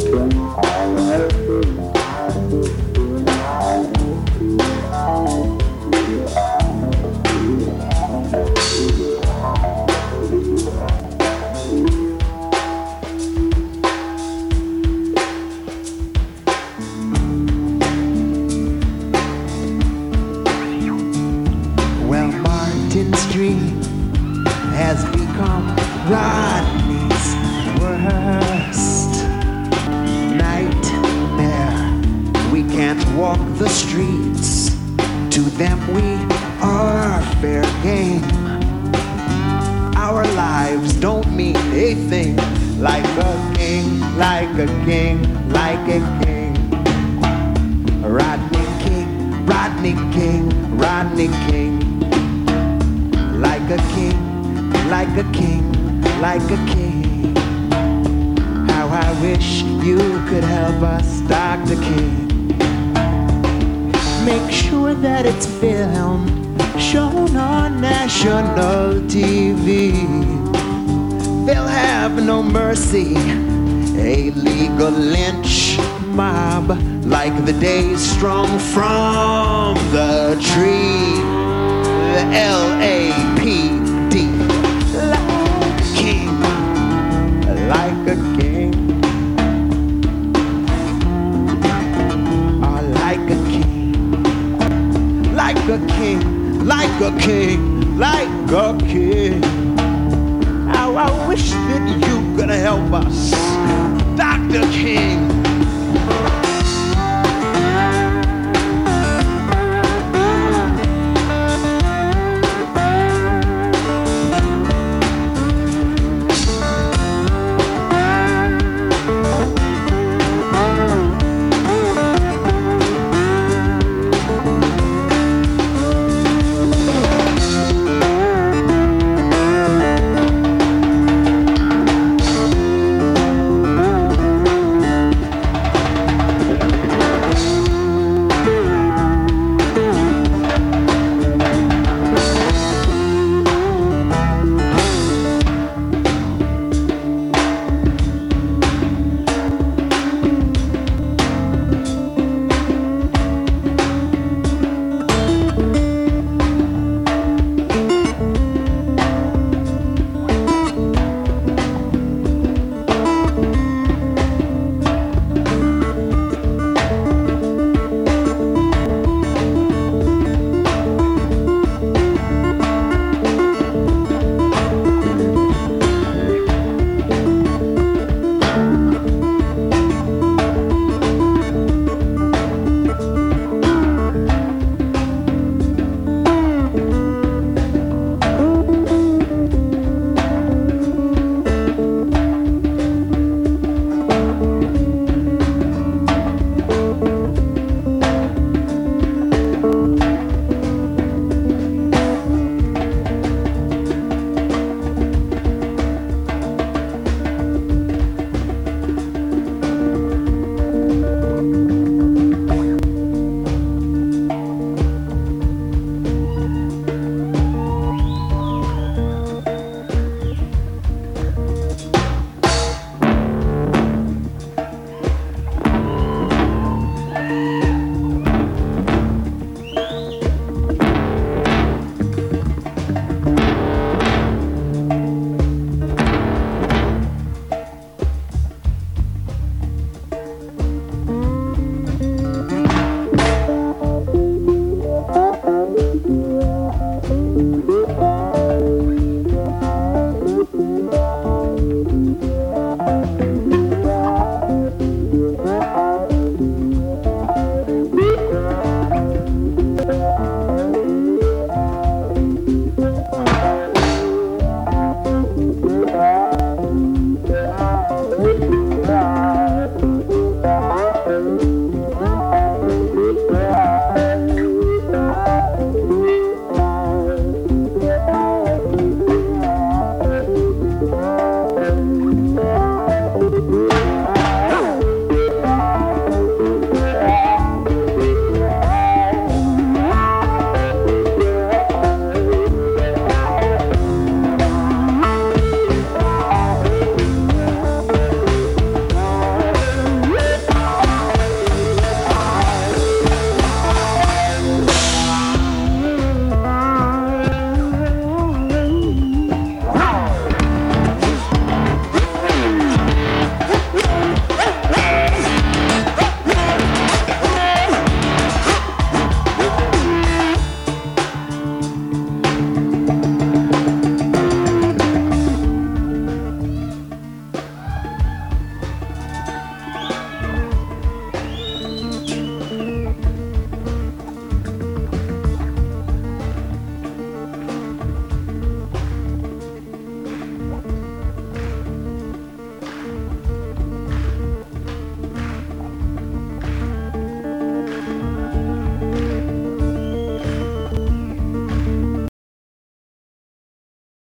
has become Rodney's worst nightmare. We can't walk the streets. To them we are fair game. Our lives don't mean a thing. Like a king, like a king, like a king. Rodney King, Rodney King, Rodney King. Like a king, like a king, like a king. How I wish you could help us, Dr. King. Make sure that it's filmed, shown on national TV. They'll have no mercy, a legal lynch mob, like the days strung from the tree. The LAPD, like a king, like a king, or like a king, like a king, like a king, like a king. How I wish that you could help us, Dr. King.